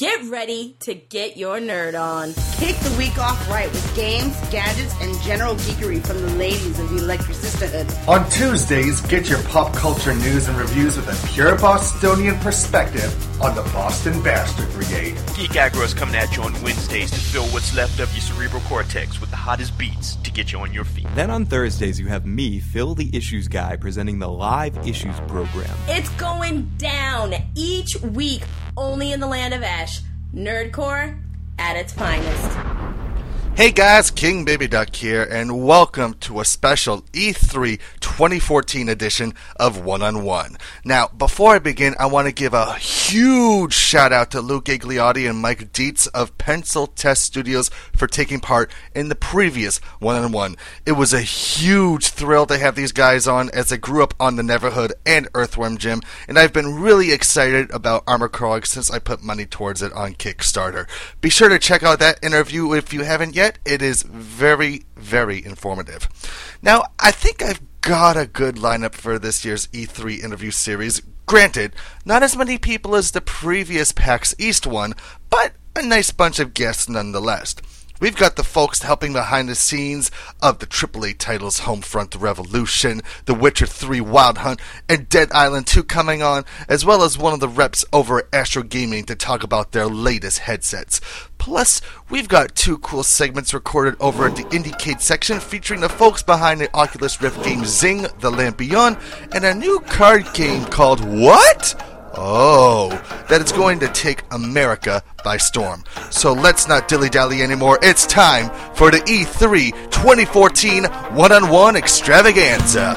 Get ready to get your nerd on. Kick the week off right with games, gadgets, and general geekery from the ladies of the Electric Sisterhood. On Tuesdays, get your pop culture news and reviews with a pure Bostonian perspective on the Boston Bastard Brigade. Geek Aggro is coming at you on Wednesdays to fill what's left of your cerebral cortex with the hottest beats to get you on your feet. Then on Thursdays, you have me, Phil the Issues Guy, presenting the Live Issues program. It's going down each week, only in the land of Ash. Nerdcore at its finest. Hey guys, King Baby Duck here, and welcome to a special E3 2014 edition of One-on-One. Now, before I begin, I want to give a huge shout out to Luke Gigliotti and Mike Dietz of Pencil Test Studios for taking part in the previous One-on-One. It was a huge thrill to have these guys on, as I grew up on the Neverhood and Earthworm Jim, and I've been really excited about Armor Krog since I put money towards it on Kickstarter. Be sure to check out that interview if you haven't yet. It is very, very informative. Now, I think I've got a good lineup for this year's E3 interview series. Granted, not as many people as the previous PAX East one, but a nice bunch of guests nonetheless. We've got the folks helping behind the scenes of the AAA titles Homefront Revolution, The Witcher 3 Wild Hunt, and Dead Island 2 coming on, as well as one of the reps over at Astro Gaming to talk about their latest headsets. Plus, we've got two cool segments recorded over at the Indiecade section featuring the folks behind the Oculus Rift game Zing, The Land Beyond, and a new card game called What? Oh, that is going to take America by storm. So let's not dilly-dally anymore. It's time for the E3 2014 One-on-One Extravaganza.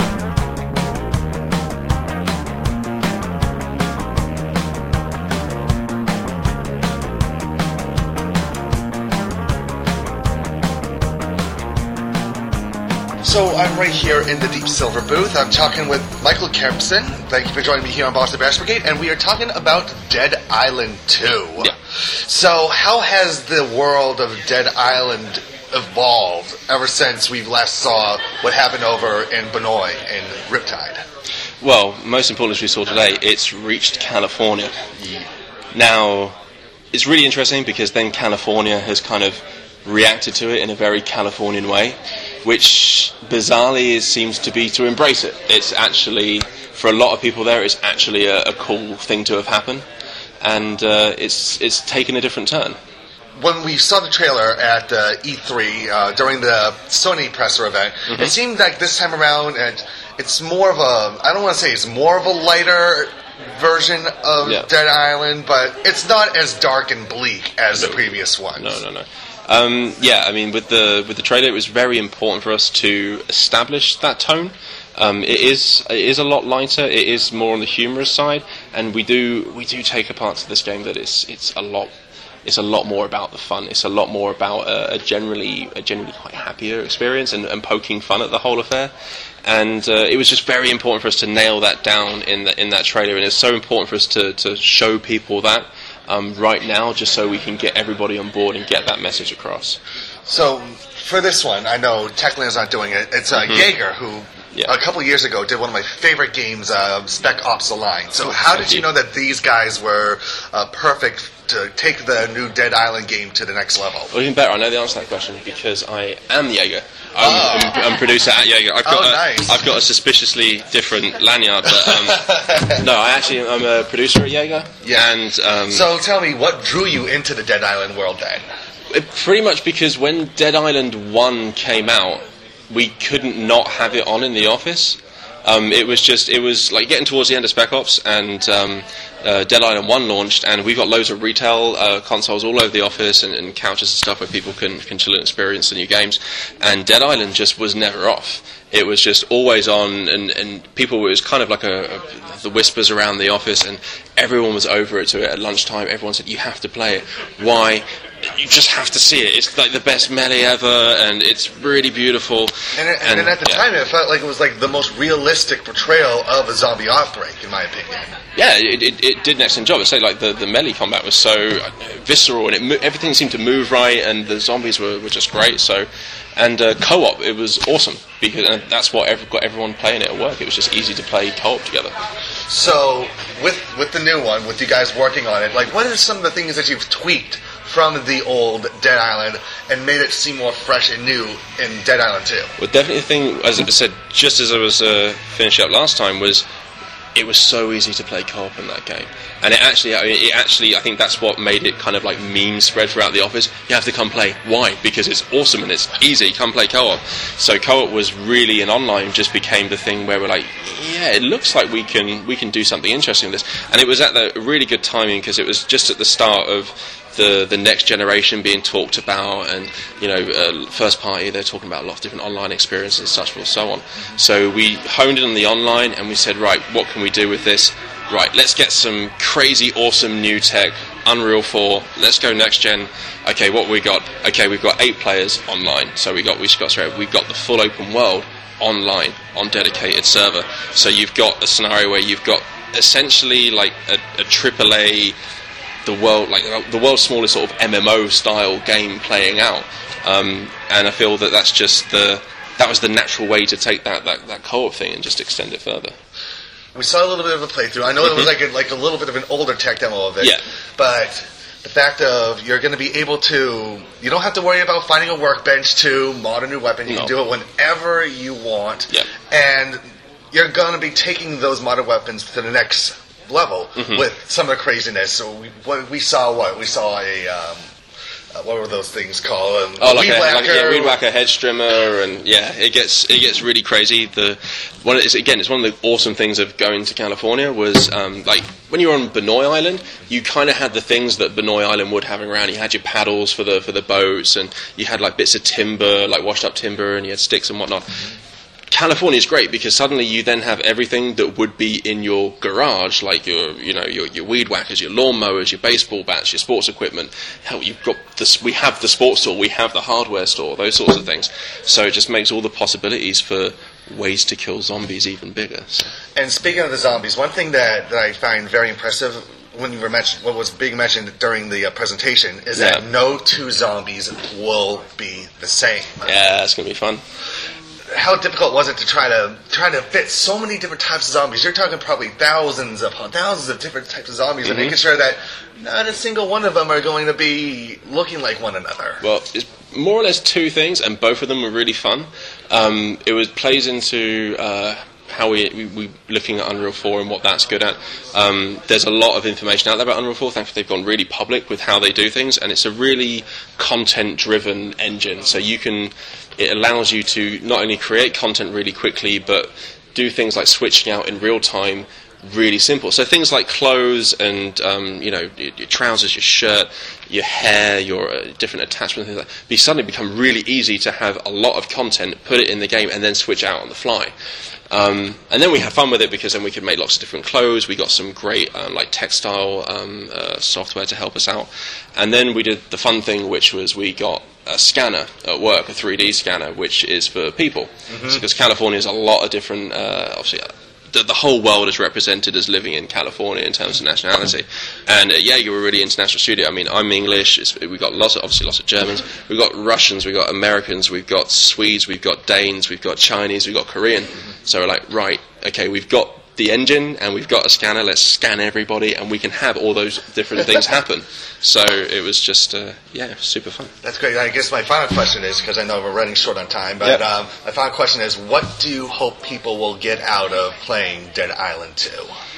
So I'm right here in the Deep Silver booth. I'm talking with Michael Kempson. Thank you for joining me here on Boston Bastard Brigade. And we are talking about Dead Island 2. Yeah. So how has the world of Dead Island evolved ever since we last saw what happened over in Benoit and Riptide? Well, most important as we saw today, it's reached California. Yeah. Now, it's really interesting because then California has kind of reacted to it in a very Californian way, which bizarrely seems to be to embrace it. It's actually, for a lot of people there, it's actually a cool thing to have happened, and it's taken a different turn. When we saw the trailer at E3 during the Sony presser event, It seemed like this time around, it's more of a, I don't want to say it's more of a lighter version of Dead Island, but it's not as dark and bleak as the previous ones. No. I mean, with the trailer, it was very important for us to establish that tone. It is a lot lighter. It is more on the humorous side, and we do take apart to this game that it's a lot more about the fun. It's a lot more about a generally quite happier experience and poking fun at the whole affair. And it was just very important for us to nail that down in that trailer, and it's so important for us to show people that. Right now, just so we can get everybody on board and get that message across. So, for this one, I know Techland's not doing it. It's Jaeger, who a couple years ago did one of my favorite games, Spec Ops: The Line. So how did you know that these guys were perfect to take the new Dead Island game to the next level? Well, even better, I know the answer to that question because I am Jaeger. I'm producer at Jaeger. I've got a suspiciously different lanyard, but no, I'm a producer at Jaeger. Yeah. And so tell me, what drew you into the Dead Island world then? Pretty much because when Dead Island 1 came out, we couldn't not have it on in the office. It was like getting towards the end of Spec Ops, and Dead Island 1 launched, and we've got loads of retail consoles all over the office and couches and stuff where people can chill and experience the new games, and Dead Island just was never off. It was just always on, and people, it was kind of like the whispers around the office, and everyone was over it to it at lunchtime. Everyone said, you have to play it. Why? You just have to see it. It's like the best melee ever, and it's really beautiful. And at the time, it felt like it was like the most realistic portrayal of a zombie outbreak, in my opinion. Yeah, it did an excellent job. I'd say like the melee combat was so visceral, and everything seemed to move right, and the zombies were just great. So, and co-op, it was awesome because that's what got everyone playing it at work. It was just easy to play co-op together. So with the new one, with you guys working on it, like what are some of the things that you've tweaked from the old Dead Island and made it seem more fresh and new in Dead Island 2? Well, definitely the thing, as I said, just as I was finishing up last time, was it was so easy to play co-op in that game. And it actually, I think that's what made it kind of like meme spread throughout the office. You have to come play. Why? Because it's awesome and it's easy. Come play co-op. So co-op was really, and online just became the thing where we're like, yeah, it looks like we can do something interesting with this. And it was at the really good timing because it was just at the start of the next generation being talked about, and first party, they're talking about a lot of different online experiences and such and so on. So we honed in on the online and we said, right, what can we do with this? Right, let's get some crazy awesome new tech, Unreal 4, let's go next gen. Okay, what we got? Okay, we've got 8 players online, so we've got the full open world online on dedicated server. So you've got a scenario where you've got essentially like a AAA, the world's smallest sort of MMO style game playing out, and I feel that that was the natural way to take that co-op thing and just extend it further. We saw a little bit of a playthrough. I know it was like a little bit of an older tech demo of it, but the fact of you're going to be able to, you don't have to worry about finding a workbench to mod a new weapon. You can do it whenever you want, and you're going to be taking those modded weapons to the next level with some of the craziness. So we saw a what were those things called? Weed whacker, hedge trimmer, and it gets really crazy. It's one of the awesome things of going to California was like when you were on Benoit Island, you kind of had the things that Benoit Island would have around. You had your paddles for the boats, and you had like bits of timber, like washed up timber, and you had sticks and whatnot. California is great because suddenly you then have everything that would be in your garage, like your weed whackers, your lawnmowers, your baseball bats, your sports equipment. Hell, we have the sports store, we have the hardware store, those sorts of things. So it just makes all the possibilities for ways to kill zombies even bigger. So. And speaking of the zombies, one thing that I find very impressive when you were mentioned, what was being mentioned during the presentation, is that no 2 zombies will be the same. Yeah, that's gonna be fun. How difficult was it to try to fit so many different types of zombies? You're talking probably thousands of different types of zombies, and making sure that not a single one of them are going to be looking like one another. Well, it's more or less 2 things, and both of them were really fun. It plays into how we looking at Unreal 4 and what that's good at. There's a lot of information out there about Unreal 4. Thankfully, they've gone really public with how they do things, and it's a really content-driven engine. So it allows you to not only create content really quickly, but do things like switching out in real time really simple. So things like clothes and your trousers, your shirt, your hair, your different attachments, things like that, suddenly become really easy to have a lot of content, put it in the game, and then switch out on the fly. And then we had fun with it because then we could make lots of different clothes. We got some great like textile software to help us out. And then we did the fun thing, which was we got a scanner at work, a 3D scanner, which is for people. Because California is a lot of different, obviously, the whole world is represented as living in California in terms of nationality. And you're a really international studio. I mean, I'm English. We've got lots of Germans. We've got Russians. We've got Americans. We've got Swedes. We've got Danes. We've got Chinese. We've got Korean. So we're like, right, okay, we've got the engine and we've got a scanner. Let's scan everybody, and we can have all those different things happen. So it was just, super fun. That's great. I guess my final question is, because I know we're running short on time, but my final question is, what do you hope people will get out of playing Dead Island 2?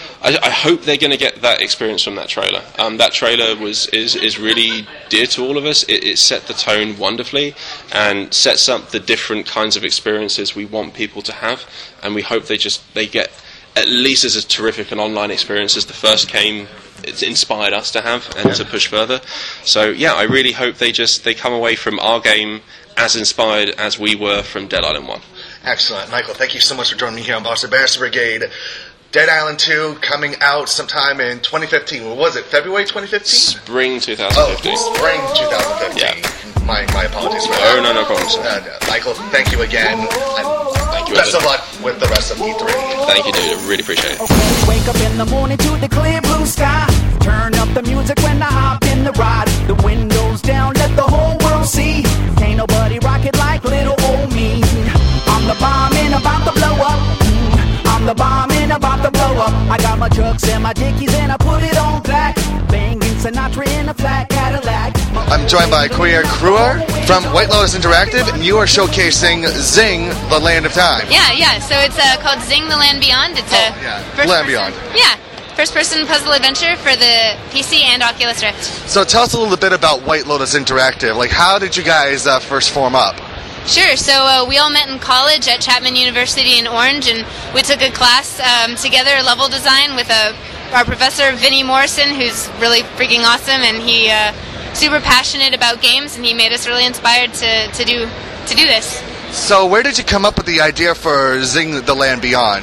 I hope they're going to get that experience from that trailer. That trailer is really dear to all of us. It set the tone wonderfully and sets up the different kinds of experiences we want people to have, and we hope they get at least as a terrific an online experience as the first game it's inspired us to have and to push further. So I really hope they come away from our game as inspired as we were from Dead Island 1. Excellent. Michael, thank you so much for joining me here on Boston Bastard Brigade. Dead Island 2 coming out sometime in 2015. What was it, February 2015? Spring 2015. Oh, spring 2015. Yeah. My apologies for that. No problem, sir. Michael, thank you again. And thank you. Best of luck with the rest of E3. Thank you, dude. I really appreciate it. Wake up in the morning to the clear blue sky. Turn up the music when I hop in the ride. The windows down, let the whole world see. Can't nobody rock it like little old me. I'm the bomb and about to blow up. I'm the bomb and about to blow up. I got my chucks and my dickies and I put it on black. Banging Sinatra in a flat Cadillac. I'm joined by Queer Kruer from White Lotus Interactive, and you are showcasing Zing, the Land of Time. Yeah. So it's called Zing, the Land Beyond. It's Land Beyond. Yeah. First-person puzzle adventure for the PC and Oculus Rift. So tell us a little bit about White Lotus Interactive. Like, how did you guys first form up? Sure. So we all met in college at Chapman University in Orange, and we took a class together, level design, with our professor, Vinnie Morrison, who's really freaking awesome, and he super passionate about games, and he made us really inspired to do this. So where did you come up with the idea for Zing, the Land Beyond?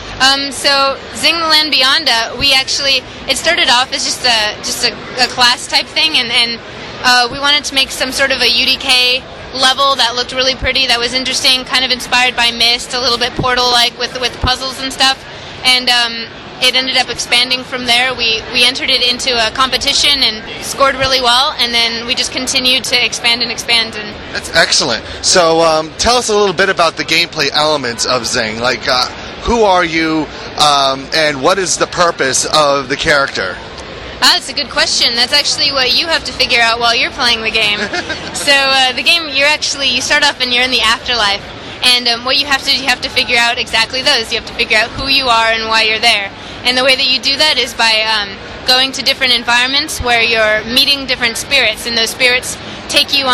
So Zing, the Land Beyond, it started off as just a class type thing, and we wanted to make some sort of a UDK level that looked really pretty, that was interesting, kind of inspired by Myst, a little bit Portal-like with puzzles and stuff, and it ended up expanding from there. We entered it into a competition and scored really well, and then we just continued to expand and expand. And that's excellent. So tell us a little bit about the gameplay elements of Zing. Like, who are you, and what is the purpose of the character? That's a good question. That's actually what you have to figure out while you're playing the game. So the game, you start off and you're in the afterlife. And what you have to do, you have to figure out exactly those. You have to figure out who you are and why you're there. And the way that you do that is by going to different environments where you're meeting different spirits, and those spirits take you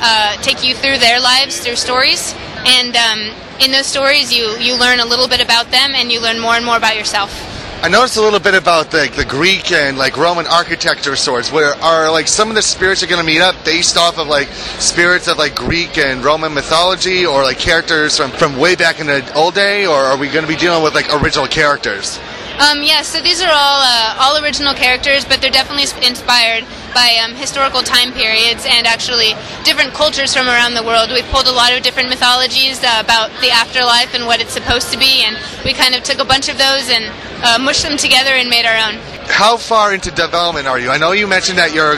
through their lives, through stories. And in those stories, you learn a little bit about them, and you learn more and more about yourself. I noticed a little bit about the Greek and Roman architecture sorts. Where are some of the spirits are going to meet up based off of spirits of Greek and Roman mythology, or characters from way back in the old day, or are we going to be dealing with original characters? So these are all original characters, but they're definitely inspired by historical time periods and actually different cultures from around the world. We've pulled a lot of different mythologies about the afterlife and what it's supposed to be, and we kind of took a bunch of those and mushed them together and made our own. How far into development are you? I know you mentioned that you're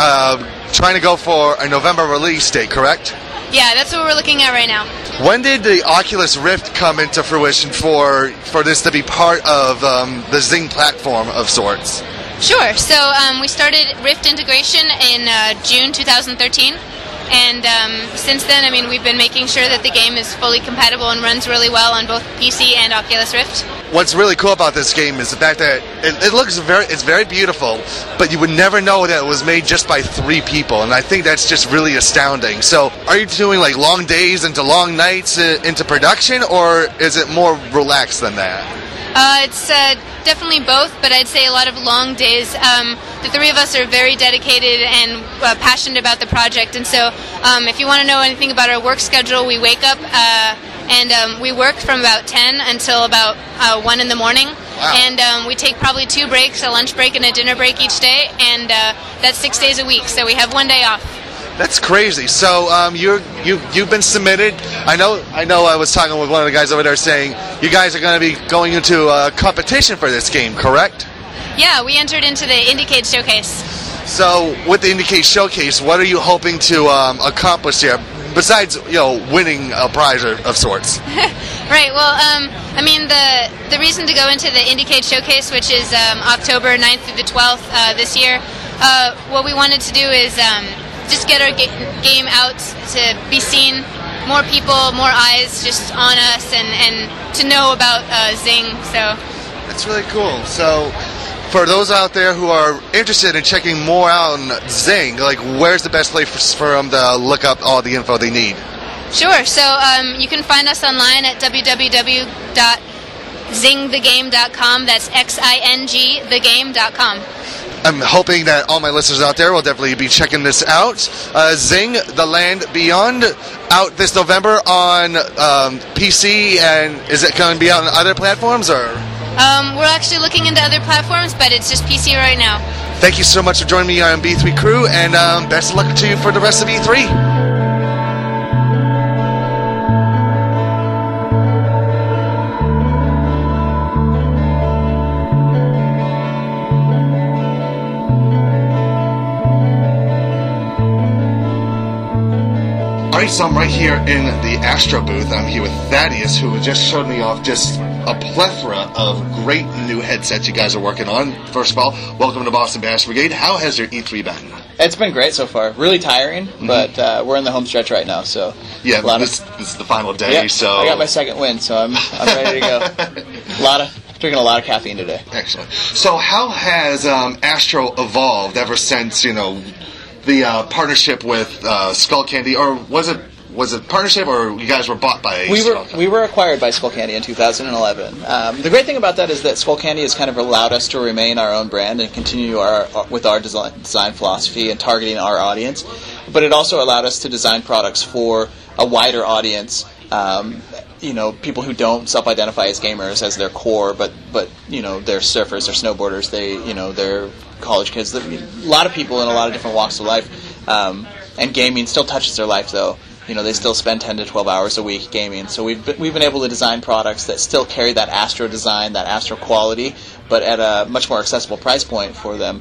trying to go for a November release date, correct? Yeah, that's what we're looking at right now. When did the Oculus Rift come into fruition for this to be part of the Zing platform of sorts? Sure. So we started Rift integration in June 2013. And since then, we've been making sure that the game is fully compatible and runs really well on both PC and Oculus Rift. What's really cool about this game is the fact that it looks it's very beautiful, but you would never know that it was made just by 3 people, and I think that's just really astounding. So are you doing long days into long nights into production, or is it more relaxed than that? It's definitely both, but I'd say a lot of long days. The 3 of us are very dedicated and passionate about the project, and so if you want to know anything about our work schedule, we wake up and we work from about 10 until about 1 in the morning. Wow. And we take probably 2 breaks, a lunch break and a dinner break each day, and that's 6 days a week, so we have 1 day off. That's crazy. So you've been submitted. I know. I was talking with one of the guys over there saying you guys are going to be going into a competition for this game, correct? Yeah, we entered into the Indiecade Showcase. So with the Indiecade Showcase, what are you hoping to accomplish here, besides winning a prize of sorts? Right. Well, the reason to go into the Indiecade Showcase, which is October 9th through the 12th this year, what we wanted to do is just get our game out to be seen, more people, more eyes just on us, and to know about Zing. So that's really cool. So for those out there who are interested in checking more out on Zing, where's the best place for them to look up all the info they need? Sure. So you can find us online at www.zingthegame.com. That's XING thegame.com. I'm hoping that all my listeners out there will definitely be checking this out. Zing, the Land Beyond, out this November on PC, and is it going to be out on other platforms, or? We're actually looking into other platforms, but it's just PC right now. Thank you so much for joining me on B3 Crew, and best of luck to you for the rest of E3. Alright, so I'm right here in the Astro booth. I'm here with Thaddeus, who just showed me off just a plethora of great new headsets you guys are working on. First of all, welcome to Boston Bash Brigade. How has your E3 been? It's been great so far. Really tiring, but we're in the home stretch right now, so yeah. This is the final day, yep, so I got my second win, so I'm ready to go. Drinking a lot of caffeine today. Excellent. So, how has Astro evolved ever since the partnership with Skullcandy, or was it partnership, or you guys were bought by? We were acquired by Skullcandy in 2011. The great thing about that is that Skullcandy has kind of allowed us to remain our own brand and continue with our design philosophy and targeting our audience. But it also allowed us to design products for a wider audience. People who don't self-identify as gamers as their core, but they're surfers, they're snowboarders, they're college kids. A lot of people in a lot of different walks of life, and gaming still touches their life though. They still spend 10 to 12 hours a week gaming. So we've been able to design products that still carry that Astro design, that Astro quality, but at a much more accessible price point for them.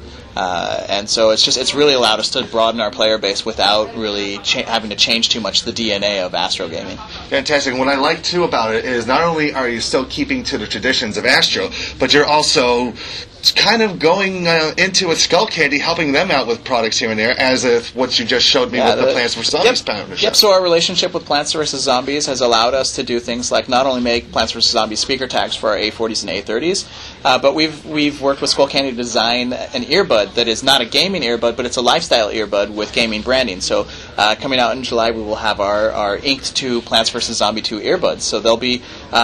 And so it's really allowed us to broaden our player base without really having to change too much the DNA of Astro gaming. Fantastic. And what I like too about it is not only are you still keeping to the traditions of Astro, but you're also kind of going into with Skullcandy, helping them out with products here and there, as if what you just showed me with the Plants vs. Zombies partnership. Yep, so our relationship with Plants vs. Zombies has allowed us to do things like not only make Plants vs. Zombies speaker tags for our A40s and A30s, but we've worked with Skullcandy to design an earbud that is not a gaming earbud, but it's a lifestyle earbud with gaming branding. So coming out in July, we will have our Inked 2 Plants vs. Zombie 2 earbuds. So they'll be,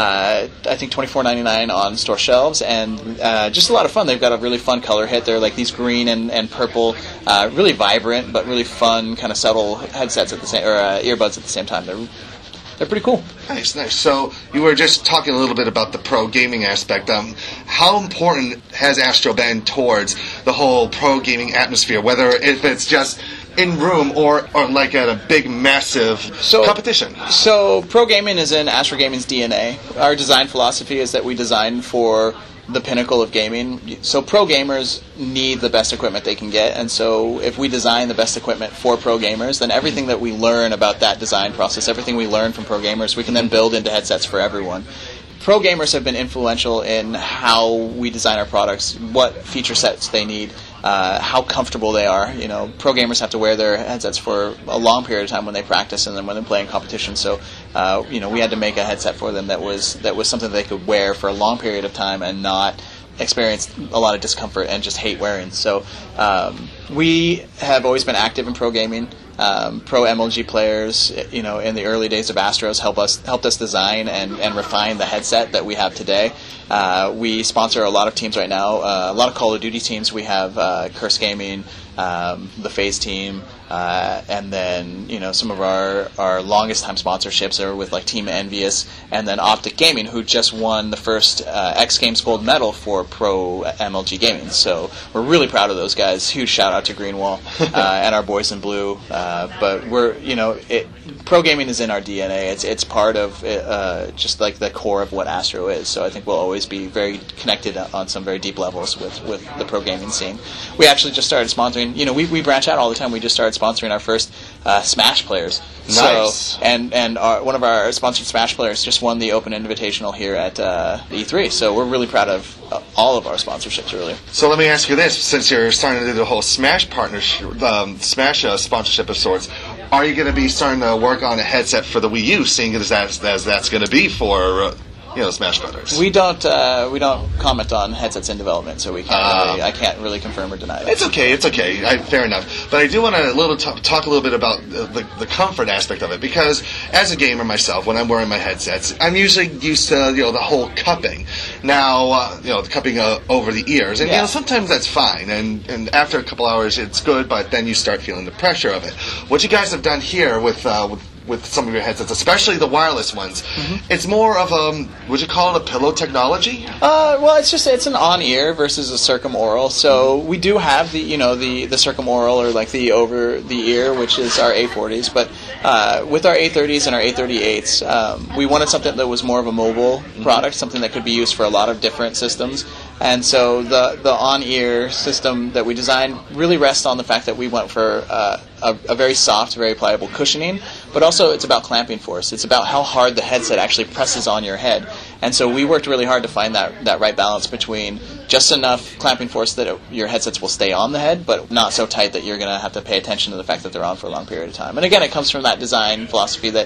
I think, $24.99 on store shelves, and just a lot of fun. They've got a really fun color hit. They're like these green and purple, really vibrant but really fun, kind of subtle headsets at the same, or earbuds at the same time. They're pretty cool. Nice. So you were just talking a little bit about the pro gaming aspect. How important has Astro been towards the whole pro gaming atmosphere, whether if it's just in room or like at a big, massive competition? So pro gaming is in Astro Gaming's DNA. Our design philosophy is that we design for the pinnacle of gaming. So pro gamers need the best equipment they can get, and so if we design the best equipment for pro gamers, then everything that we learn about that design process, everything we learn from pro gamers, we can then build into headsets for everyone. Pro gamers have been influential in how we design our products, what feature sets they need, how comfortable they are. Pro gamers have to wear their headsets for a long period of time when they practice and then when they're playing competition. So, we had to make a headset for them that was something they could wear for a long period of time and not experience a lot of discomfort and just hate wearing. So, we have always been active in pro gaming. Pro MLG players, in the early days of Astros helped us design and refine the headset that we have today. We sponsor a lot of teams right now, a lot of Call of Duty teams. We have Curse Gaming, the FaZe team, and then some of our longest time sponsorships are with like Team Envious and then Optic Gaming, who just won the first X Games gold medal for pro MLG gaming. So we're really proud of those guys. Huge shout out to Greenwall and our boys in blue. But we're pro gaming is in our DNA. It's part of just like the core of what Astro is. So I think we'll always be very connected on some very deep levels with the pro gaming scene. We actually just started sponsoring. We branch out all the time. We just started sponsoring our first Smash players. Nice. So, and one of our sponsored Smash players just won the Open Invitational here at the E3. So we're really proud of all of our sponsorships, really. So let me ask you this: since you're starting to do the whole Smash partnership, Smash sponsorship of sorts, are you going to be starting to work on a headset for the Wii U, seeing as that's going to be for Smash Brothers? We don't comment on headsets in development, so I can't really confirm or deny that. It's okay. Fair enough. But I do want to talk a little bit about the comfort aspect of it, because as a gamer myself, when I'm wearing my headsets, I'm usually used to the whole cupping. Now the cupping over the ears, and sometimes that's fine, and after a couple hours it's good, but then you start feeling the pressure of it. What you guys have done here with some of your headsets, especially the wireless ones, it's more of would you call it a pillow technology? Well, it's an on-ear versus a circumaural. So we do have the circumaural, or like the over the ear, which is our A40s. But with our A30s and our A38s, we wanted something that was more of a mobile product, something that could be used for a lot of different systems. And so the on-ear system that we designed really rests on the fact that we went for a very soft, very pliable cushioning, but also it's about clamping force. It's about how hard the headset actually presses on your head. And so we worked really hard to find that right balance between just enough clamping force that your headsets will stay on the head, but not so tight that you're going to have to pay attention to the fact that they're on for a long period of time. And again, it comes from that design philosophy that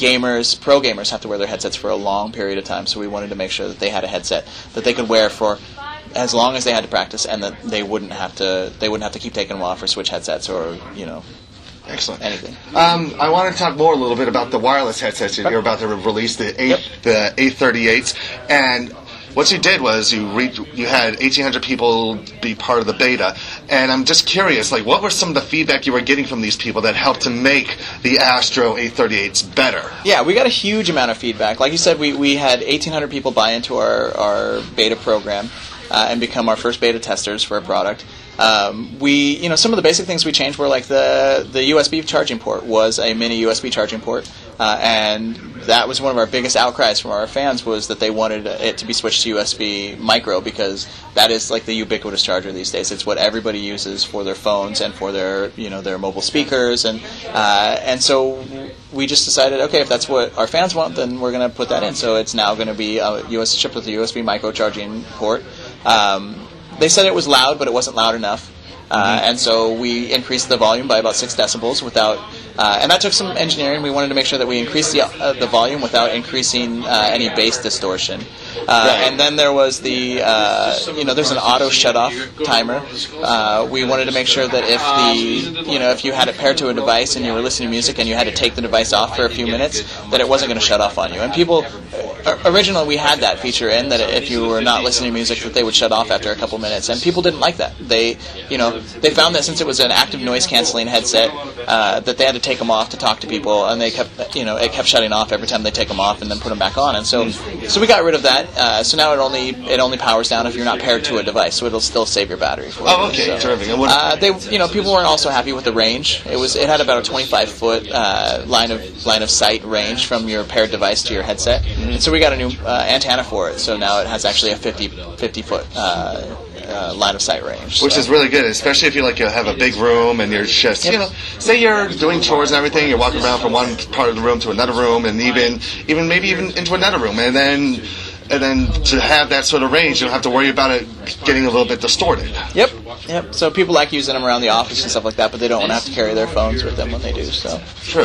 pro gamers have to wear their headsets for a long period of time, so we wanted to make sure that they had a headset that they could wear for as long as they had to practice, and that they wouldn't have to keep taking them off or switch headsets or, Excellent. anything. I want to talk more a little bit about the wireless headsets that you're about to release, the A38s, and what you did was you had 1,800 people be part of the beta, and I'm just curious, what were some of the feedback you were getting from these people that helped to make the Astro A38s better? Yeah, we got a huge amount of feedback. Like you said, we had 1,800 people buy into our beta program and become our first beta testers for a product. Some of the basic things we changed were the USB charging port was a mini USB charging port, and that was one of our biggest outcries from our fans, was that they wanted it to be switched to USB micro, because that is the ubiquitous charger these days. It's what everybody uses for their phones and for their mobile speakers, and so we just decided, okay, if that's what our fans want, then we're going to put that in. So it's now going to be shipped with a USB micro charging port. They said it was loud, but it wasn't loud enough. And so we increased the volume by about 6 decibels and that took some engineering. We wanted to make sure that we increased the volume without increasing any bass distortion. And then there was there's an auto shut-off timer. We wanted to make sure that if you had it paired to a device and you were listening to music and you had to take the device off for a few minutes, that it wasn't going to shut off on you. And people, originally we had that feature in, that if you were not listening to music, that they would shut off after a couple minutes. And people didn't like that. They found that since it was an active noise canceling headset, that they had to take them off to talk to people, and it kept shutting off every time they take them off and then put them back on. And so we got rid of that. So now it only powers down if you're not paired to a device, so it'll still save your battery for you. Oh, okay, terrific. People weren't also happy with the range. It had about a 25-foot line of sight range from your paired device to your headset, and so we got a new antenna for it. So now it has actually a 50-foot line of sight range, which is really good, especially if you have a big room and you're just say you're doing chores and everything, you're walking around from one part of the room to another room, and even maybe into another room, and then to have that sort of range, you don't have to worry about it getting a little bit distorted. Yep. So people like using them around the office and stuff like that, but they don't want to have to carry their phones with them when they do. So true.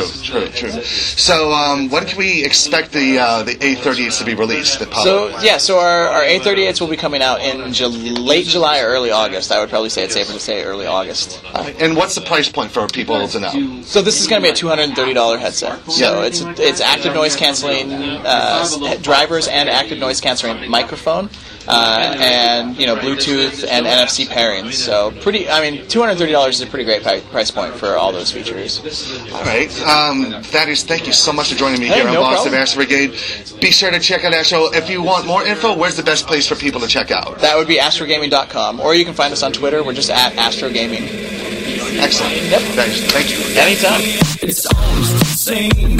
So when can we expect the A38s to be released? So our A38s will be coming out in late July or early August. I would probably say it's safer to say early August. And what's the price point for people to know? So this is going to be a $230 headset. So it's active noise canceling drivers and active noise canceling microphone, and Bluetooth and NFC pairing. So $230 is a pretty great price point for all those features. All right, Thaddeus, thank you so much for joining me here on Boss of Astro Brigade. Be sure to check out our show. If you want more info, where's the best place for people to check out? That would be astrogaming.com, or you can find us on Twitter. We're just at astrogaming. Excellent. Yep. Thank you. Anytime. It's almost the same,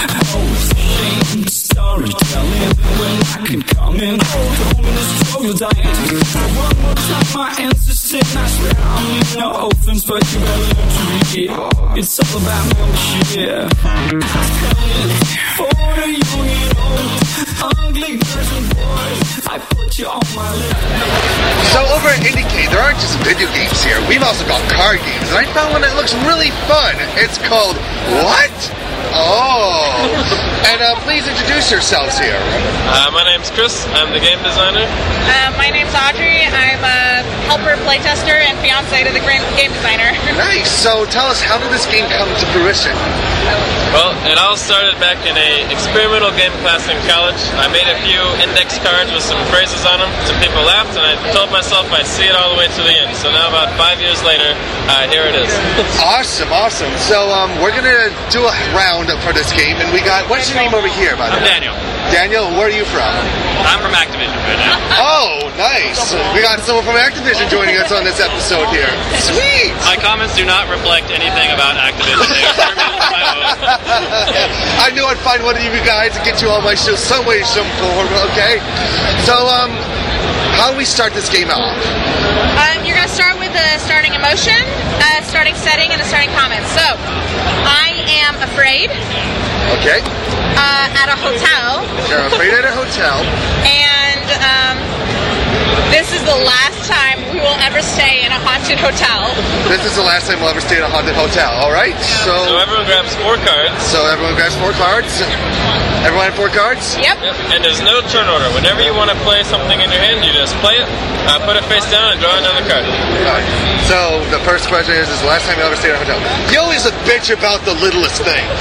storytelling when I can come in. Hold on, this trouble dying. One more time, my answers say nice round. No offense, but you better treat it. It's all about membership. For the young and old, ugly girls and boys, I put you on my list. So over at IndieCade, there aren't just video games here. We've also got card games, and I found one that looks really fun. It's called What? Oh! And please introduce yourselves here. My name's Chris. I'm the game designer. My name's Audrey. I'm a helper playtester and fiancé to the game designer. Nice. So tell us, how did this game come to fruition? Well, it all started back in an experimental game class in college. I made a few index cards with some phrases on them. Some people laughed, and I told myself I'd see it all the way to the end. So now, about 5 years later, here it is. Awesome. So we're going to do a round for this game, and we got, what's your name over here, by the way? I'm Daniel. Daniel, where are you from? I'm from Activision right now. Oh, nice. We got someone from Activision joining us on this episode here. Sweet. My comments do not reflect anything about Activision. They are purely my own. I knew I'd find one of you guys to get you on my show some way, some form, okay? So, how do we start this game out? You're going to start with the starting emotion, starting setting, and the starting comments. So, I am afraid. Okay. At a hotel. You're afraid at a hotel. And this is the last time we will ever stay in a haunted hotel. This is the last time we'll ever stay in a haunted hotel. All right. So everyone grabs 4 cards. Everyone grabs 4 cards. Everyone had 4 cards? Yep. And there's no turn order. Whenever you want to play something in your hand, you just play it, put it face down, and draw another card. All right. So the first question is the last time you ever stayed in a hotel? You always a bitch about the littlest things.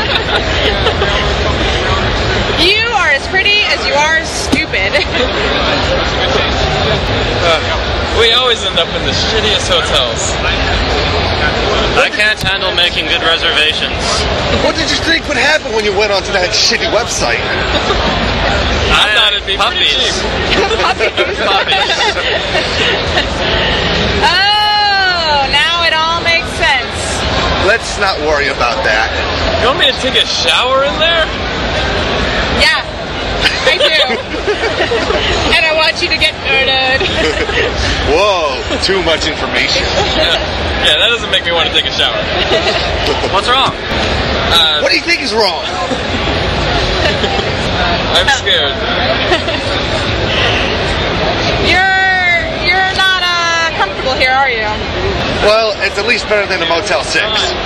You are as pretty as you are stupid. We always end up in the shittiest hotels. I can't handle making good reservations. What did you think would happen when you went onto that shitty website? I thought it'd be puppies. Puppies. Oh, now it all makes sense. Let's not worry about that. You want me to take a shower in there? Yeah, I do. And I want you to get murdered. Whoa, too much information. Yeah, that doesn't make me want to take a shower. What's wrong? What do you think is wrong? I'm scared. You're not comfortable here, are you? Well, it's at least better than a Motel 6.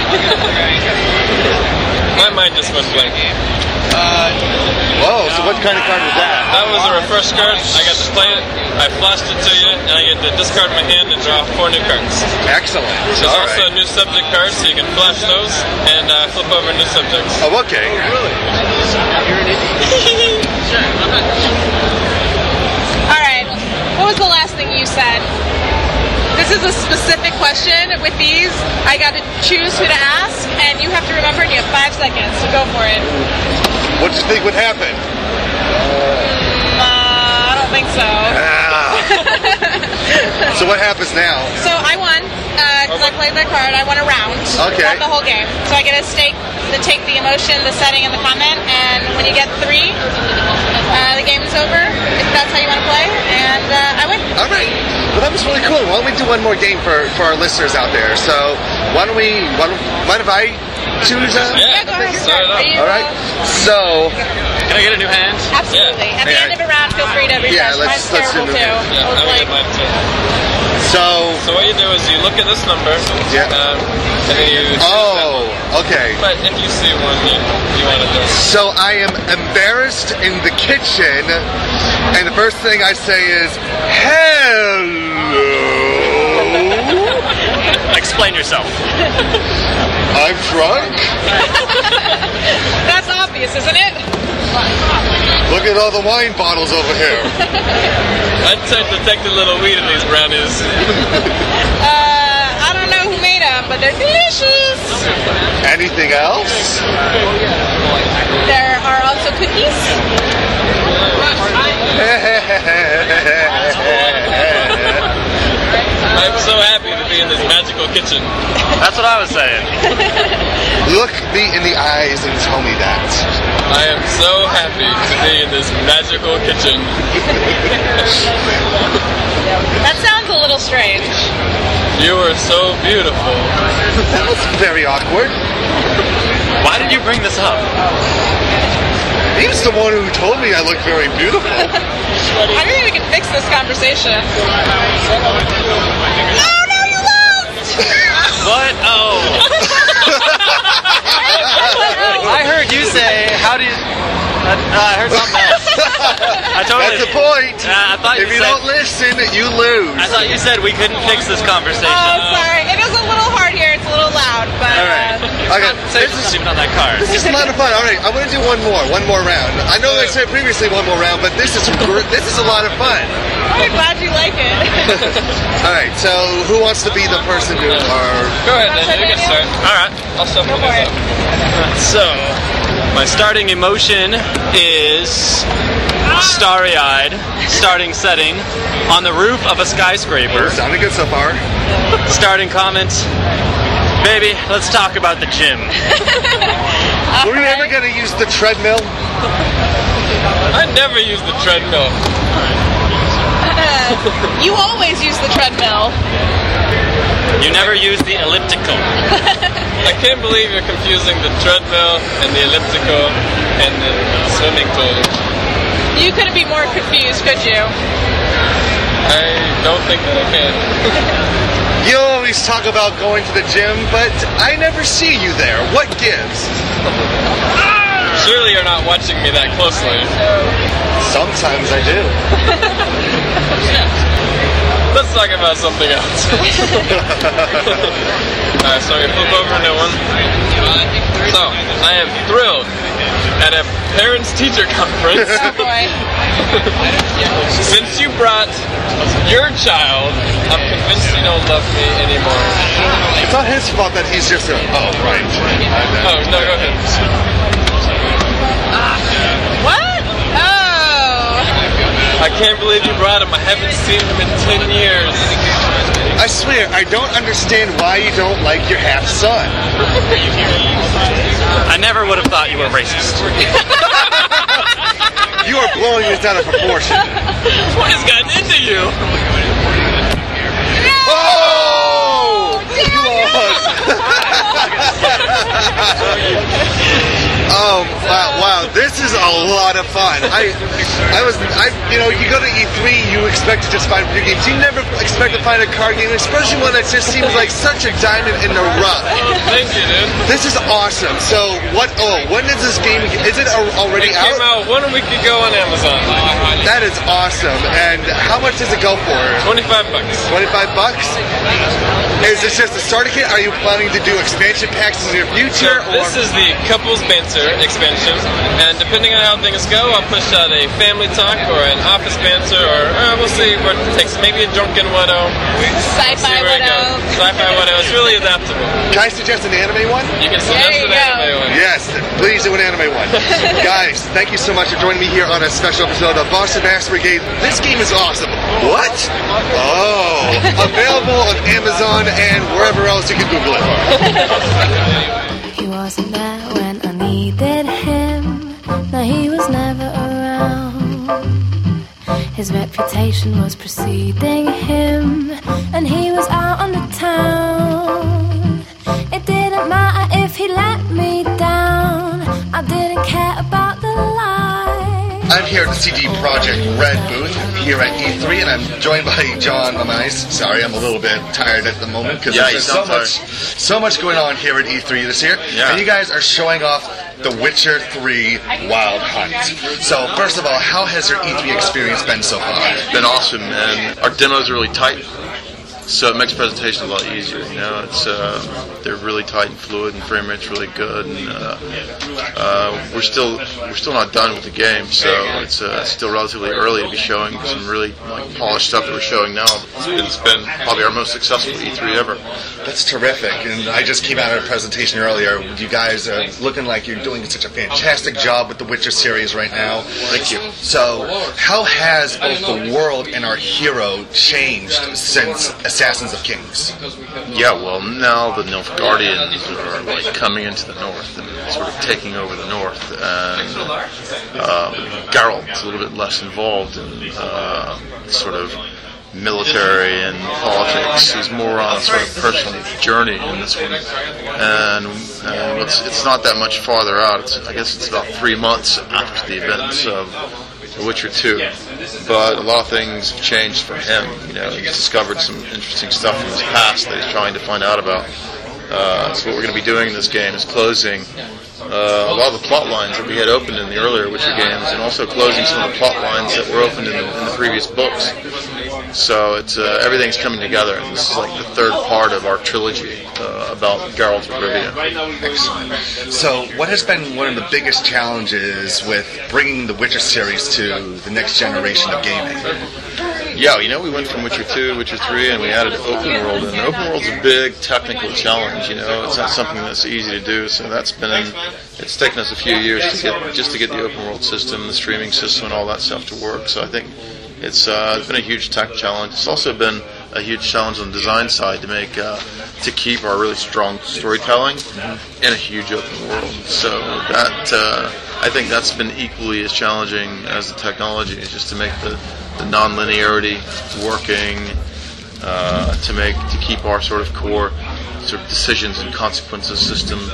My mind just went blank. Whoa, so what kind of card was that? That was a reverse card. I got to play it, I flashed it to you, and I get to discard my hand and draw 4 new cards. Excellent. There's also a new subject card, so you can flash those and flip over new subjects. Oh, okay. Alright, what was the last thing you said? This is a specific question. With these, I got to choose who to ask, and you have to remember, and you have 5 seconds, so go for it. What do you think would happen? I don't think so. So what happens now? So I won, because I played my card. I won a round. Okay. Not the whole game. So I get to take the emotion, the setting, and the comment, and when you get 3, the game is over, if that's how you want to play, and I win. All right. Well, that was really cool. Why don't we do one more game for our listeners out there? So why don't mind if I choose? Yeah, go ahead. All right. So, can I get a new hand? Absolutely. At the end of a round, feel free to refresh. Yeah, let's do terrible too. Yeah, I get mine too. So what you do is you look at this number. Yeah. And then you. Okay. But if you see one you want to do. So I am embarrassed in the kitchen, and the first thing I say is, "Hello." Explain yourself. I'm drunk. That's obvious, isn't it? Look at all the wine bottles over here. I detect a little weed in these brownies. I don't know who made them, but they're delicious. Anything else? There are also cookies. I'm so happy to be in this magical kitchen. That's what I was saying. Look me in the eyes and tell me that. I am so happy to be in this magical kitchen. That sounds a little strange. You are so beautiful. That was very awkward. Why did you bring this up? He's the one who told me I look very beautiful. I think we can fix this conversation. No, you lost! What? Oh. I heard you say, how do you... I heard something else. That's the point. I thought if you don't listen, you lose. I thought you said we couldn't fix this conversation. Oh, sorry. It is a little hard here. It's a little loud, but... All right. Okay. This is even on that card. This is a lot of fun. All right, I want to do one more round. I know I said previously one more round, but this is a lot of fun. I'm glad you like it. All right, so who wants to be the person who are... Go ahead, then. You can start. All right. I'll start with it. So, my starting emotion is starry-eyed, starting setting, on the roof of a skyscraper. Sounding good so far. Starting comment, baby, let's talk about the gym. Were you ever going to use the treadmill? I never use the treadmill. You always use the treadmill. You never use the elliptical. I can't believe you're confusing the treadmill and the elliptical and the swimming pool. You couldn't be more confused, could you? I don't think that I can. You always talk about going to the gym, but I never see you there. What gives? Surely you're not watching me that closely. Sometimes I do. Let's talk about something else. Alright, so we flip over a new one. So, I am thrilled at a parents-teacher conference. Oh boy. Since you brought your child, I'm convinced you don't love me anymore. It's not his fault that he's just a... Oh, right. Oh, no, go ahead. What? Oh. I can't believe you brought him. I haven't seen him in 10 years. I swear, I don't understand why you don't like your half-son. I never would have thought you were racist. You are blowing this out of proportion. What has gotten into you? Oh! You lost. Oh, wow, this is a lot of fun. You go to E3, you expect to just find video games. You never expect to find a card game, especially one that just seems like such a diamond in the rough. Thank you, dude. This is awesome. So, when is this game? Is it already out? It came out 1 week ago on Amazon. That is awesome. And how much does it go for? $25. $25? Is this just a starter kit? Are you planning to do expansion packs in the near future? So this is the Couples Banter expansion, and depending on how things go, I'll push out a Family Talk or an Office Banter, or we'll see what it takes. Maybe a Drunken Widow. Sci-Fi Widow. Sci-Fi Widow. It's really adaptable. Can I suggest an anime one? You can suggest an anime one. Yes, please do an anime one. Guys, thank you so much for joining me here on a special episode of Boston Master Brigade. This game is awesome. What? Oh, available on Amazon and wherever else you can Google it. He wasn't there when I needed him. No, he was never around. His reputation was preceding him, and he was out on the town. It didn't matter if he let me down. I didn't care about the lie. I'm here at the CD Projekt Red booth here at E3, and I'm joined by John Lamais. Sorry, I'm a little bit tired at the moment because there's so much going on here at E3 this year. Yeah. And you guys are showing off The Witcher 3 Wild Hunt. So, first of all, how has your E3 experience been so far? It's been awesome, and our demos are really tight, so it makes presentation a lot easier. You know, it's they're really tight and fluid, and frame rate's really good, and we're still not done with the game, so it's still relatively early to be showing some really polished stuff that we're showing now. It's been probably our most successful E3 ever. That's terrific, and I just came out of a presentation earlier. You guys are looking like you're doing such a fantastic job with the Witcher series right now. Thank you. So, how has both the world and our hero changed since Assassins of Kings? Yeah, well, now the Nilfgaardians are coming into the north and sort of taking over the north, and Geralt's a little bit less involved in sort of military and politics. He's more on a sort of personal journey in this one, and it's not that much farther out. I guess it's about 3 months after the events of The Witcher 2, but a lot of things have changed for him. You know, he's discovered some interesting stuff from his past that he's trying to find out about. So what we're going to be doing in this game is closing a lot of the plot lines that we had opened in the earlier Witcher games, and also closing some of the plot lines that were opened in the previous books. So it's everything's coming together, and this is like the third part of our trilogy about Geralt of Rivia. Excellent. So, what has been one of the biggest challenges with bringing the Witcher series to the next generation of gaming? Yeah, you know, we went from Witcher 2 to Witcher 3, and we added open world, and open world's a big technical challenge. You know, it's not something that's easy to do. So it's taken us a few years to get the open world system, the streaming system, and all that stuff to work. So I think it's been a huge tech challenge. It's also been a huge challenge on the design side to keep our really strong storytelling in a huge open world. So that I think that's been equally as challenging as the technology, is just to make the non-linearity working, to keep our sort of core sort of decisions and consequences system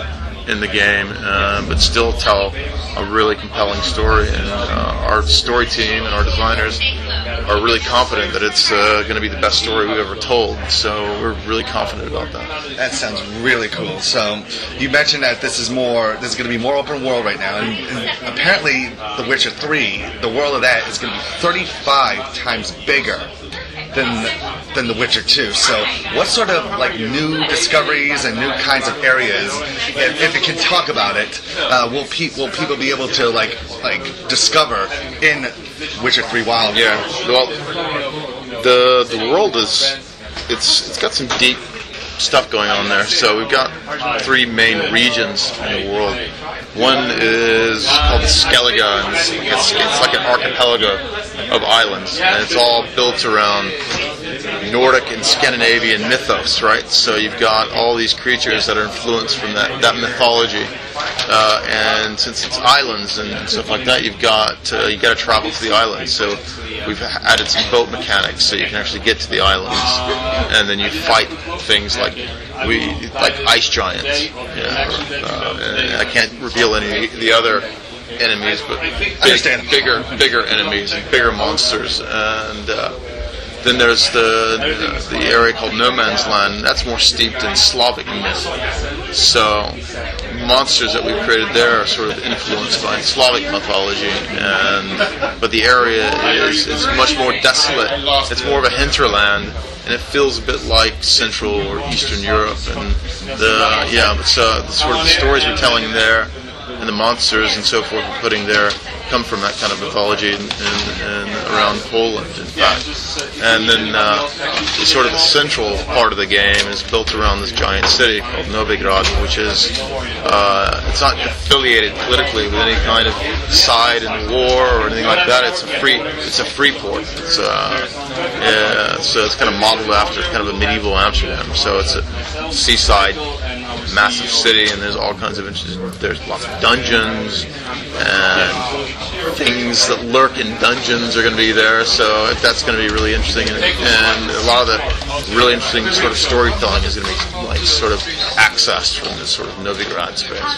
in the game, but still tell a really compelling story. And our story team and our designers are really confident that it's going to be the best story we've ever told. So we're really confident about that. That sounds really cool. So you mentioned that this is going to be more open world right now, and apparently The Witcher 3, the world of that is going to be 35 times bigger than The Witcher 2. So what sort of like new discoveries and new kinds of areas, if it can talk about it, will people be able to like discover in Witcher 3 Wild? Yeah, well, the world it's got some deep stuff going on there. So we've got 3 main regions in the world. One is called the Skellige, and it's like an archipelago of islands, and it's all built around Nordic and Scandinavian mythos, right? So you've got all these creatures that are influenced from that mythology, and since it's islands and stuff like that, you got to travel to the islands. So we've added some boat mechanics, so you can actually get to the islands, and then you fight things like ice giants. And I can't reveal any of the other enemies, but bigger enemies and bigger monsters. And then there's the area called No Man's Land. That's more steeped in Slavic myth. So monsters that we've created there are sort of influenced by Slavic mythology, but the area is much more desolate. It's more of a hinterland, and it feels a bit like Central or Eastern Europe. And the sort of the stories we're telling there, and the monsters and so forth we're putting there, come from that kind of mythology and around Poland, in fact. And then sort of the central part of the game is built around this giant city called Novigrad, which is it's not affiliated politically with any kind of side in the war or anything like that. It's a free port. So it's kind of modeled after kind of a medieval Amsterdam. So it's a seaside, massive city, and there's all kinds of there's lots of dungeons, and things that lurk in dungeons are going to be there, so that's going to be really interesting, and a lot of the really interesting sort of storytelling is going to be like sort of accessed from this sort of Novigrad space.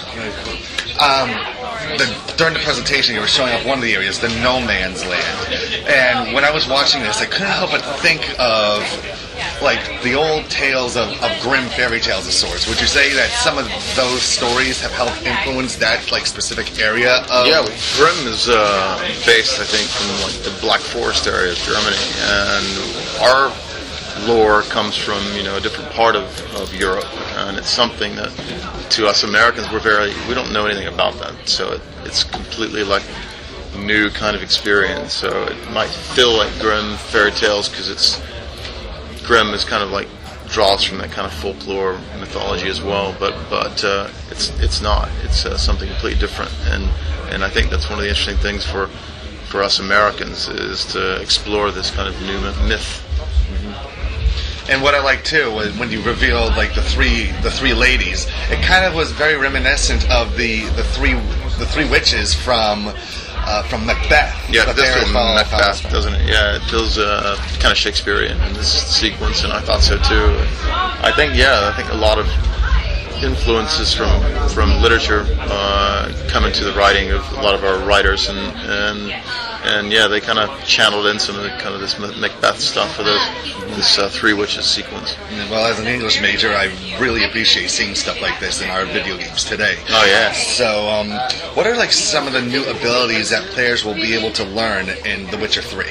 During the presentation, you were showing off one of the areas, the No Man's Land, and when I was watching this, I couldn't help but think of like the old tales of Grimm fairy tales of sorts. Would you say that some of those stories have helped influence that like specific area of? Yeah, Grimm is based, I think, from like the Black Forest area of Germany, and our lore comes from a different part of Europe, and it's something that to us Americans we don't know anything about that, so it's completely like new kind of experience. So it might feel like Grimm fairy tales because Grimm is kind of like draws from that kind of folklore mythology as well, but it's not. It's something completely different, and I think that's one of the interesting things for us Americans is to explore this kind of new myth. Mm-hmm. And what I like too was when you revealed like the three ladies, it kind of was very reminiscent of the three witches from Macbeth. Yeah, it does feel Macbeth, doesn't it? Yeah, it feels kind of Shakespearean in this sequence, and I thought so too. I think a lot of influences from literature come into the writing of a lot of our writers, and they kind of channeled in some of the kind of this Macbeth stuff for this Three Witches sequence. Well, as an English major, I really appreciate seeing stuff like this in our video games today. Oh yeah. So, what are like some of the new abilities that players will be able to learn in The Witcher 3?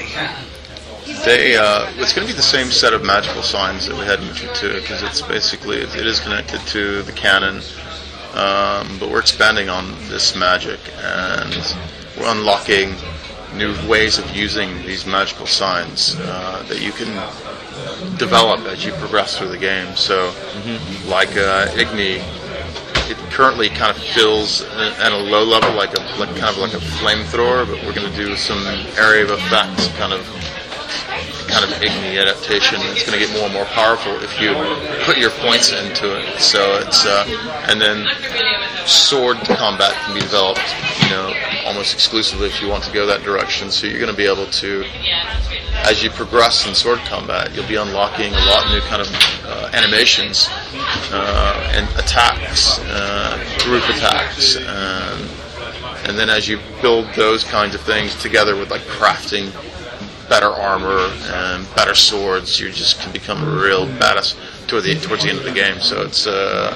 It's going to be the same set of magical signs that we had in Witcher 2, because it is connected to the canon, but we're expanding on this magic, and we're unlocking new ways of using these magical signs that you can develop as you progress through the game. So, like Igni, it currently kind of feels at a low level like a flamethrower, but we're going to do some area of effects, kind of Igni adaptation. It's going to get more and more powerful if you put your points into it. So it's and then sword combat can be developed, almost exclusively if you want to go that direction. So you're going to be able to, as you progress in sword combat, you'll be unlocking a lot of new kind of animations and attacks, group attacks, and then as you build those kinds of things together with like crafting better armor and better swords, you just can become a real badass towards the end of the game. So it's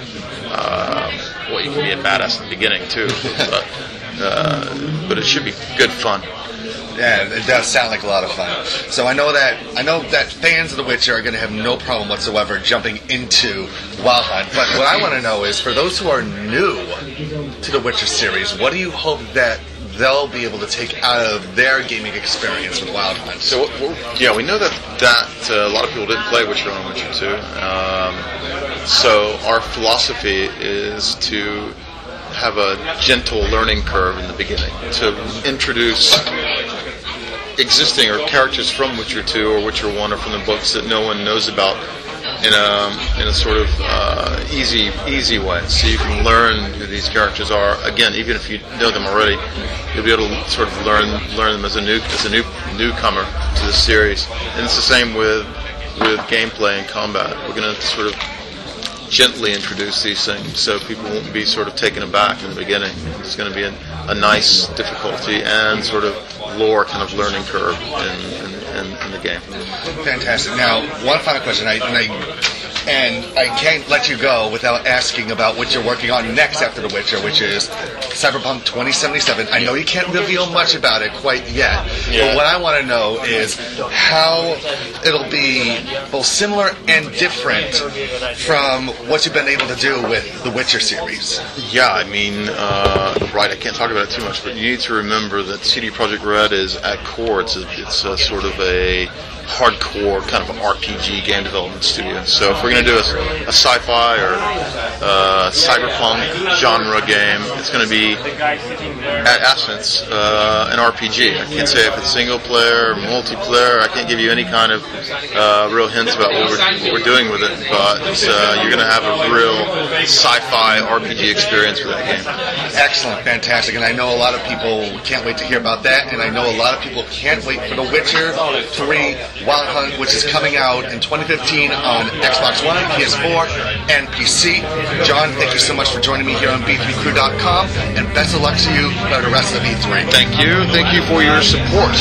you can be a badass in the beginning too, but it should be good fun. Yeah, it does sound like a lot of fun. So I know that fans of The Witcher are going to have no problem whatsoever jumping into Wild Hunt. But what I want to know is, for those who are new to The Witcher series, what do you hope that they'll be able to take out of their gaming experience with Wild Hunt? So we know that a lot of people didn't play Witcher 1 and Witcher 2. So our philosophy is to have a gentle learning curve in the beginning, to introduce existing or characters from Witcher 2 or Witcher 1 or from the books that no one knows about in a sort of easy way. So you can learn who these characters are. Again, even if you know them already, you'll be able to sort of learn them as a newcomer to the series. And it's the same with gameplay and combat. We're going to sort of gently introduce these things so people won't be sort of taken aback in the beginning. It's going to be a nice difficulty and sort of lore kind of learning curve in the game. Fantastic. Now, one final question, and I can't let you go without asking about what you're working on next after The Witcher, which is Cyberpunk 2077. I know you can't reveal much about it quite yet, but what I want to know is how it'll be both similar and different from what you've been able to do with The Witcher series. Yeah, I mean, I can't talk about it too much, but you need to remember that CD Projekt Red is at core, it's a sort of a hardcore kind of RPG game development studio. So if we're going to do a sci-fi or cyberpunk genre game, it's going to be, at essence, an RPG. I can't say if it's single player or multiplayer. I can't give you any kind of real hints about what we're doing with it, but you're going to have a real sci-fi RPG experience with that game. Excellent, fantastic, and I know a lot of people can't wait to hear about that, and I know a lot of people can't wait for The Witcher 3 Wild Hunt, which is coming out in 2015 on Xbox One, PS4, and PC. John, thank you so much for joining me here on B3Crew.com, and best of luck to you for the rest of E3. Thank you. Thank you for your support.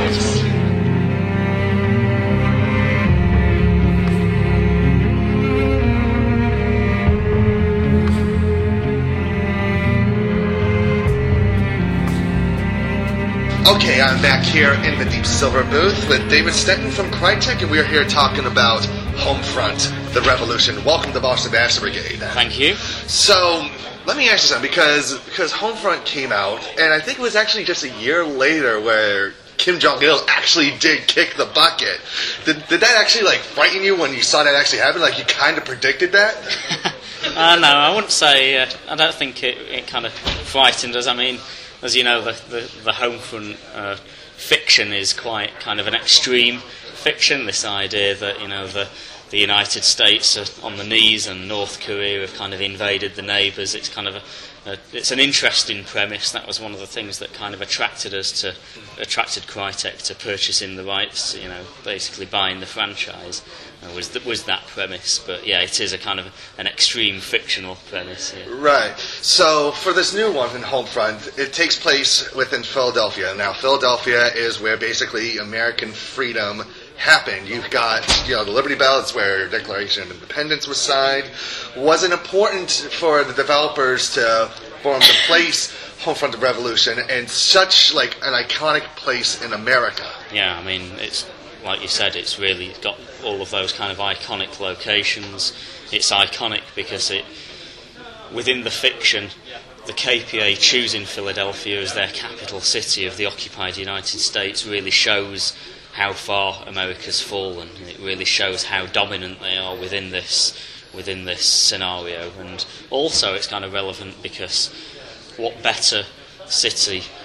Okay, I'm back here in the Deep Silver booth with David Stenton from Crytek, and we're here talking about Homefront, The Revolution. Welcome to Boston Master Brigade. Thank you. So, let me ask you something, because Homefront came out, and I think it was actually just a year later where Kim Jong-il actually did kick the bucket. Did that actually, frighten you when you saw that actually happen? Like, you kind of predicted that? No, I wouldn't say, I don't think it kind of frightened us. I mean, as you know, the Homefront fiction is quite kind of an extreme fiction. This idea that the United States are on the knees and North Korea have kind of invaded the neighbours. It's kind of it's an interesting premise. That was one of the things that kind of attracted Crytek to purchasing the rights. Basically buying the franchise was that premise. But yeah, it is a kind of an extreme fictional premise. Yeah. Right. So for this new one in Homefront, it takes place within Philadelphia. Now, Philadelphia is where basically American freedom happened. You've got, the Liberty Bell. It's where Declaration of Independence was signed. Was it important for the developers to form the place Homefront the Revolution and such an iconic place in America? Yeah, I mean, it's like you said, it's really got all of those kind of iconic locations. It's iconic because within the fiction, the KPA choosing Philadelphia as their capital city of the occupied United States really shows how far America's fallen. It really shows how dominant they are within this scenario. And also it's kind of relevant because what better city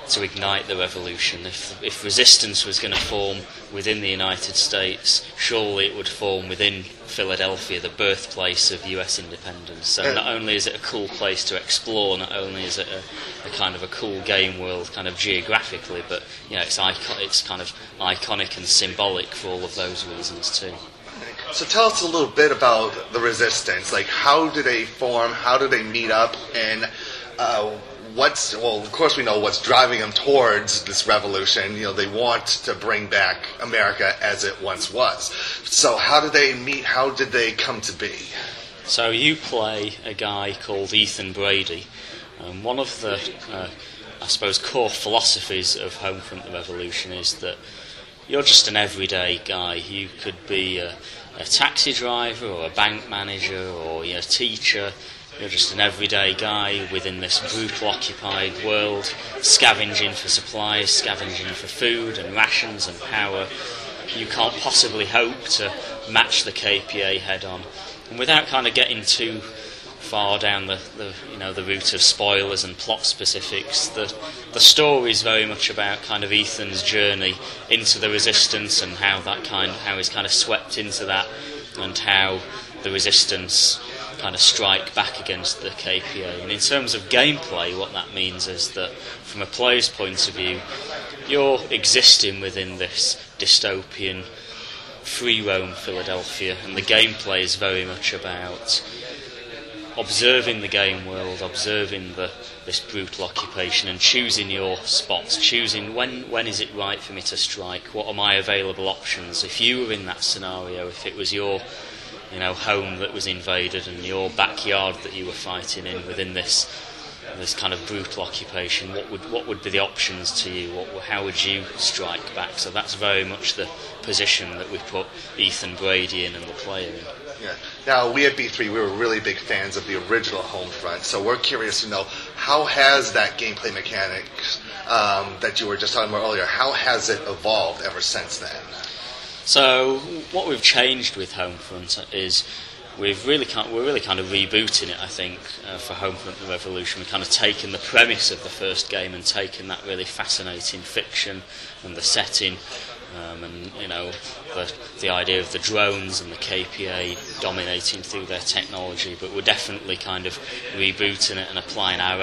ignite the revolution. If resistance was going to form within the United States, surely it would form within Philadelphia, the birthplace of US independence. So not only is it a cool place to explore, not only is it a kind of a cool game world kind of geographically, but it's kind of iconic and symbolic for all of those reasons too. So tell us a little bit about the resistance. Like, how do they form? How do they meet up? And of course we know what's driving them towards this revolution. They want to bring back America as it once was. So how did they meet? How did they come to be? So you play a guy called Ethan Brady. One of the, I suppose, core philosophies of Homefront the Revolution is that you're just an everyday guy. You could be a taxi driver or a bank manager or a teacher. You're just an everyday guy within this brutal occupied world, scavenging for supplies, scavenging for food and rations and power. You can't possibly hope to match the KPA head on. And without kind of getting too far down the route of spoilers and plot specifics, the story is very much about kind of Ethan's journey into the resistance and how he's kind of swept into that, and how the resistance kind of strike back against the KPA. And in terms of gameplay, what that means is that from a player's point of view, you're existing within this dystopian free roam Philadelphia, and the gameplay is very much about observing the game world, observing this brutal occupation, and choosing your spots, choosing when is it right for me to strike, what are my available options. If you were in that scenario, if it was your home that was invaded and your backyard that you were fighting in within this kind of brutal occupation, what would be the options to you? How would you strike back? So that's very much the position that we put Ethan Brady in and the player in. Yeah. Now, we at B3, we were really big fans of the original Homefront, so we're curious to know, how has that gameplay mechanics that you were just talking about earlier, how has it evolved ever since then? So what we've changed with Homefront is we're really kind of rebooting it, I think, for Homefront the Revolution. We've kind of taken the premise of the first game and taken that really fascinating fiction and the setting, and the idea of the drones and the KPA dominating through their technology, but we're definitely kind of rebooting it and applying our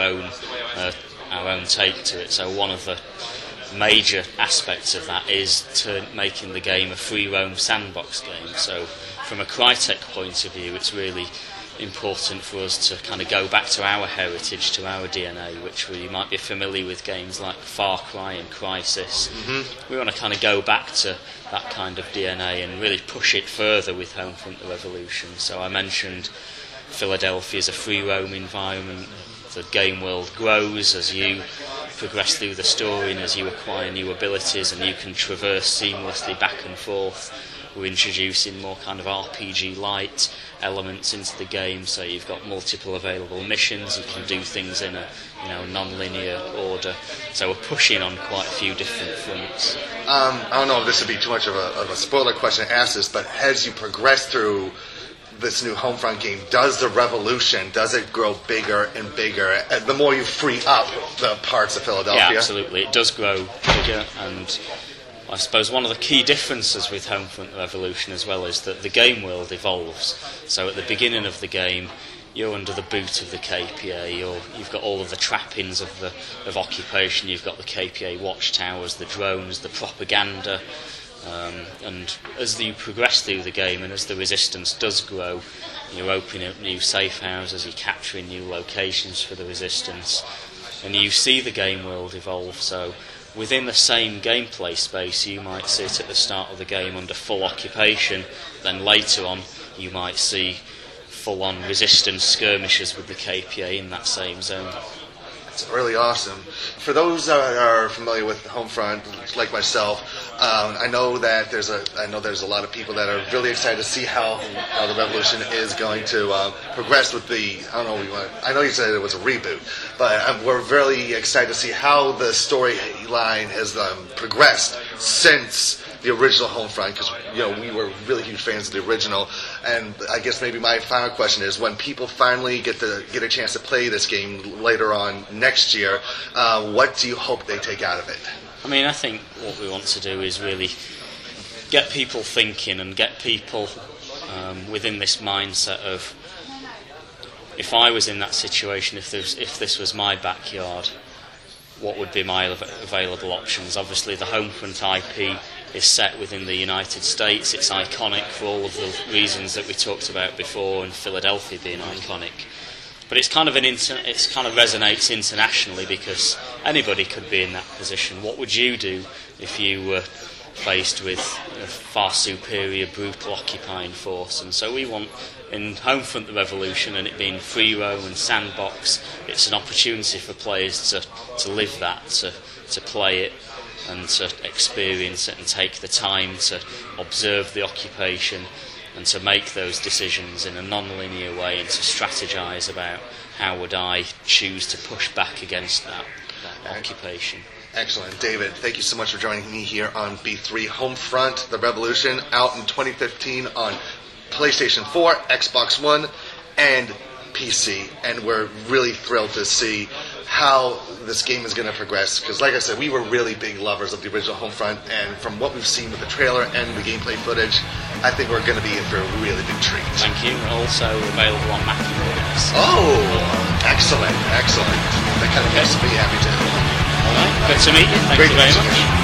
own take to it. So one of the major aspects of that is making the game a free roam sandbox game. So from a Crytek point of view, it's really important for us to kind of go back to our heritage, to our DNA, which we might be familiar with games like Far Cry and Crysis. Mm-hmm. We want to kind of go back to that kind of DNA and really push it further with Homefront the Revolution. So I mentioned Philadelphia as a free roam environment. The game world grows as you progress through the story and as you acquire new abilities, and you can traverse seamlessly back and forth. We're introducing more kind of RPG-light elements into the game, so you've got multiple available missions. You can do things in a non-linear order. So we're pushing on quite a few different fronts. I don't know if this would be too much of a spoiler question to ask this, but as you progress through this new Homefront game, does it grow bigger and bigger the more you free up the parts of Philadelphia? Yeah, absolutely. It does grow bigger, and I suppose one of the key differences with Homefront the Revolution as well is that the game world evolves. So at the beginning of the game, you're under the boot of the KPA. You've got all of the trappings of occupation. You've got the KPA watchtowers, the drones, the propaganda. And as you progress through the game and as the resistance does grow, you're opening up new safe houses, you're capturing new locations for the resistance, and you see the game world evolve. So within the same gameplay space, you might sit at the start of the game under full occupation, then later on you might see full-on resistance skirmishes with the KPA in that same zone. It's really awesome. For those that are familiar with Homefront, like myself, I know there's a lot of people that are really excited to see how the Revolution is going to progress with the. I know you said it was a reboot, but we're really excited to see how the storyline has progressed since the original Homefront, because we were really huge fans of the original. And I guess maybe my final question is, when people finally get a chance to play this game later on next year, what do you hope they take out of it? I mean, I think what we want to do is really get people thinking and get people within this mindset of, if I was in that situation, if this was my backyard, what would be my available options? Obviously, the Homefront IP is set within the United States. It's iconic for all of the reasons that we talked about before, and Philadelphia being iconic. But it's kind of resonates internationally, because anybody could be in that position. What would you do if you were faced with a far superior, brutal occupying force? And so we want, in Homefront: The Revolution, and it being free roam and sandbox, it's an opportunity for players to live that, to play it, and to experience it, and take the time to observe the occupation, and to make those decisions in a non-linear way, and to strategise about how would I choose to push back against that occupation. Excellent. David, thank you so much for joining me here on B3 Homefront: The Revolution, out in 2015 on PlayStation 4, Xbox One, and PC. And we're really thrilled to see how this game is going to progress, because like I said, we were really big lovers of the original Homefront, and from what we've seen with the trailer and the gameplay footage, I think we're going to be in for a really big treat. Thank you. Also available on Macintosh. Oh, excellent. That kind of makes me happy too. All right, good to meet you. Thank you very much.